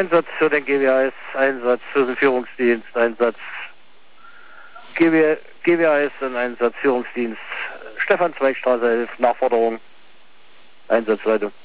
Einsatz für den GWAS, Einsatz für den Führungsdienst, Einsatz GWAS und Einsatz Führungsdienst Stefan Zweigstraße 11, Nachforderung, Einsatzleitung.